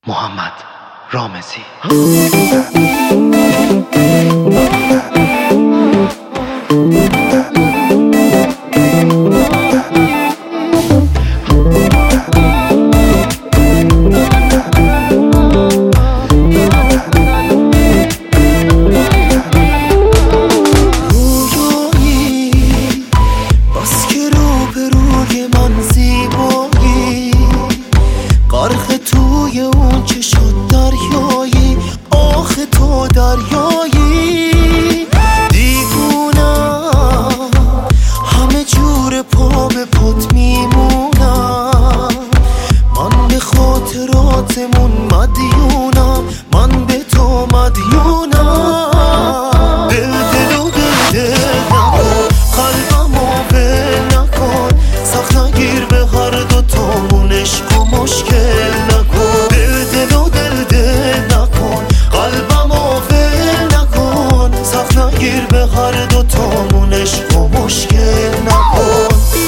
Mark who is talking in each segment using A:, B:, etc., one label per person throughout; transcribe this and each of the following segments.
A: محمد رامزی.
B: توی اون که شد دریایی، آخه تو دریایی. دیوونم همه جور پا به پات میمونم، من به خاطراتمون مدیونم، من به تو مدیونم. دل و دل نکن، قلبمو ول نکن، سخت نگیر به هر دوتامون عشق و مشکل نکن. به هر دوتامون عشق و مشکل نکن.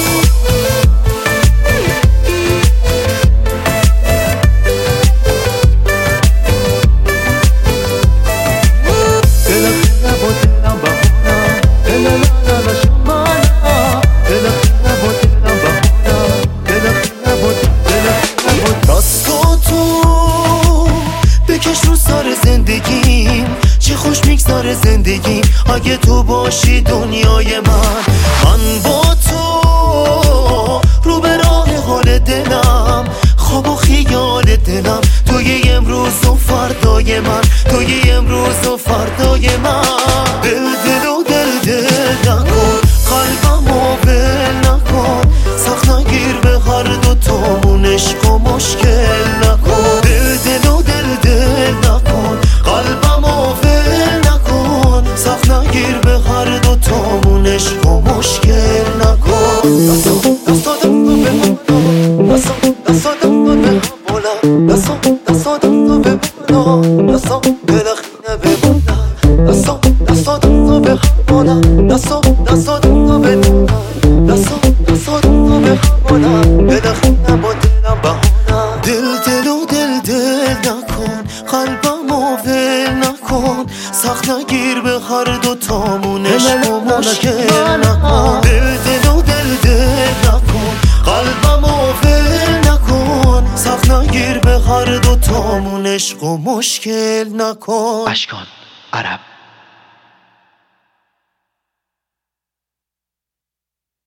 B: بکش رو سر زندگیم، چه خوش میگذاره زندگی اگه تو باشی دنیای من با تو رو به راه حال دلم، خواب و خیال دلم، توی امروز و فردای من، توی امروز و فردای من. دل و دل نکن، قلبمو ول نکن، سخت نگیر به هر دوتامون عشق و مشکل نکن. دل و دل نکن، قلبمو ول نکن، سخت نگیر به هر دوتامون عشق و مشکل نکن. دستادم رو به بالا، دستادم رو به بالا، دستادم رو به بالا، دلخینه به بالا، دستادم رو به بالا، دستادم رو به بالا، دستادم رو به بالا، دلخینه با دلم بهانا. دل و دل نکن، قلبمو ول نکن، سخت نگیر به هر دوتامون عشق و مشکل نکن. دل و دل نکن، قلبمو ول نکن، سخت نگیر به هر دوتامون عشق و مشکل نکن.
A: اشکان عرب.